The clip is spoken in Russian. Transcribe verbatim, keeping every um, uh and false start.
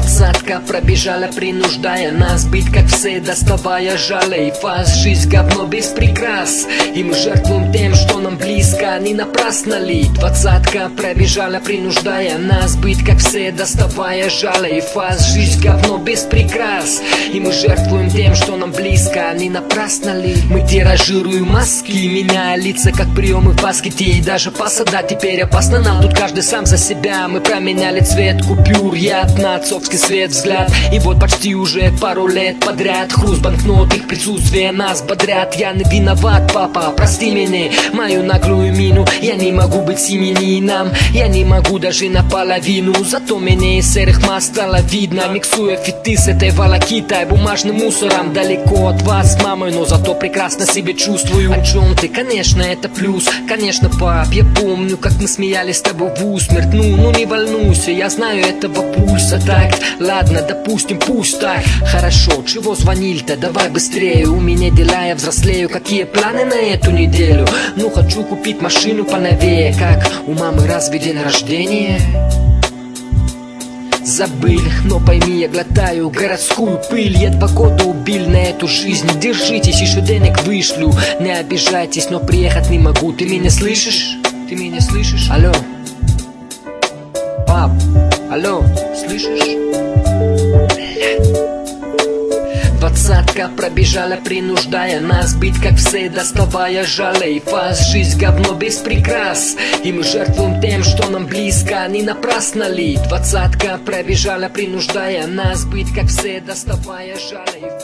Двадцатка пробежала, принуждая нас быть как все, доставая жалей фаз. Жизнь говно без прикрас, и мы жертвуем тем, что нам близко. Не напрасно ли? Двадцатка пробежала, принуждая нас быть как все, доставая жалей фаз. Жизнь говно без прикрас, и мы жертвуем тем, что нам близко. Не напрасно ли? Мы тиражируем маски, меняя лица, как приемы в баскете. И даже посада теперь опасно нам, тут каждый сам за себя. Мы променяли цвет купюр, яд на отцовский свет взгляд. И вот почти уже пару лет подряд хруст банкнот, их присутствие нас бодрят. Я не виноват, папа, прости меня, мою наглую мину. Я не могу быть семьянином, я не могу даже наполовину. Зато меня из серых масс стало видно, миксуя фиты с этой волокитой, бумажным мусором. Далеко от вас с мамой, но зато прекрасно себя чувствую. О чем ты? Конечно, это плюс. Конечно, пап, я помню, как мы смеялись с тобой в усмерть. Ну, ну не волнуйся, я знаю этого пульса. Так, ладно, допустим, пусть так. Хорошо, чего звонили-то? Давай быстрее, у меня дела, я взрослею. Какие планы на эту неделю? Ну, хочу купить машину поновее. Как у мамы разве день рождения? Забыл, но пойми, я глотаю городскую пыль. Я два года убил на эту жизнь. Держитесь, еще денег вышлю. Не обижайтесь, но приехать не могу. Ты меня слышишь? Ты меня слышишь? Алло? Пап, алло, слышишь? Двадцатка пробежала, принуждая нас быть как все, доставая жалей фаз. Жизнь говно без прикрас, и мы жертвуем тем, что нам близко. Не напрасно ли? Двадцатка пробежала, принуждая нас быть как все, доставая жалей